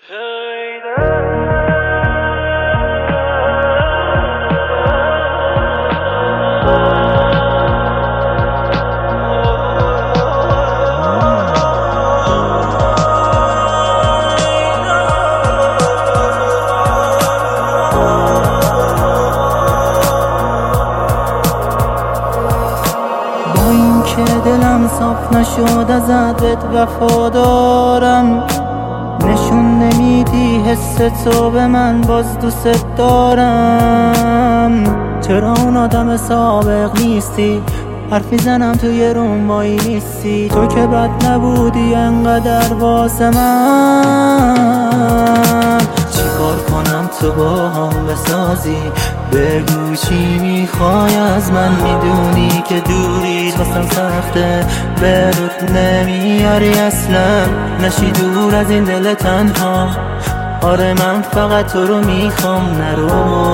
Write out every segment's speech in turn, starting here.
دلم صاف نشد ازت وفادارم، نشون نمیدی حس تو به من، باز دوست دارم. چرا اون آدم سابق نیستی؟ حرفی زنم توی روم وای نیستی. تو که بد نبودی انقدر واسه من. چیکار کنم تو با هم بسازی؟ بگو چی میخوای از من؟ میدونی که دوری واسم سخته، به رود نمیاری اصلا، نشی دور از این دل تنها. آره من فقط تو رو میخوام، نرو.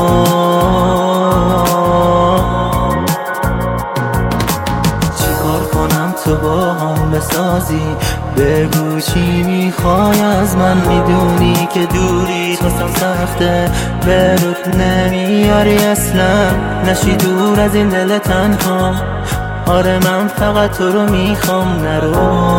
چیکار کنم تو با هم بسازی؟ بگو چی میخوای از من؟ میدونی که دوری واسم سخته، به رود نمیاری اصلا، نشی دور از این دل تنها. آره من فقط تو رو میخوام، نرو.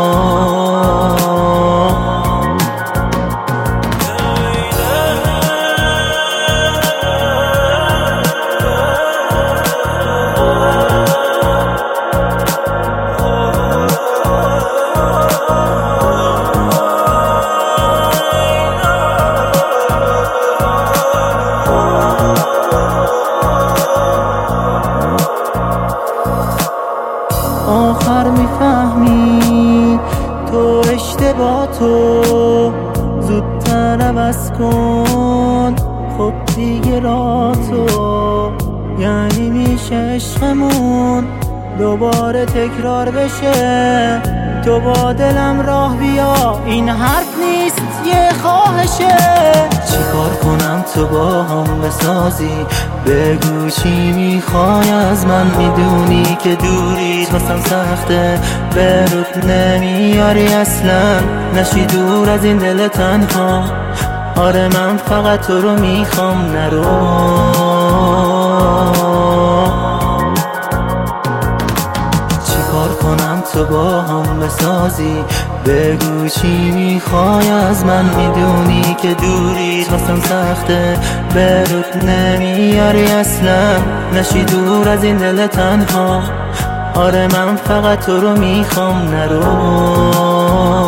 آخر میفهمی تو اشتباه، تو زودتر عوض کن خب دیگه را تو. یعنی میشه عشقمون دوباره تکرار بشه؟ تو با دلم راه بیا، این حرف نیست یه خواهشه. چیکار کنم تو با هم بسازی؟ بگو چی میخوای از من؟ میدونی که دوری واسم سخته، به رود نمیاری اصلا، نشی دور از این دل تنها. آره من فقط تو رو میخوام، نرو. چیکار کنم تو با هم بسازی؟ بگو چی میخوای از من؟ میدونی که دوری واسم سخته، به رود نمیاری اصلا، نشی دور از این دل تنها. آره من فقط تو رو میخوام، نرو.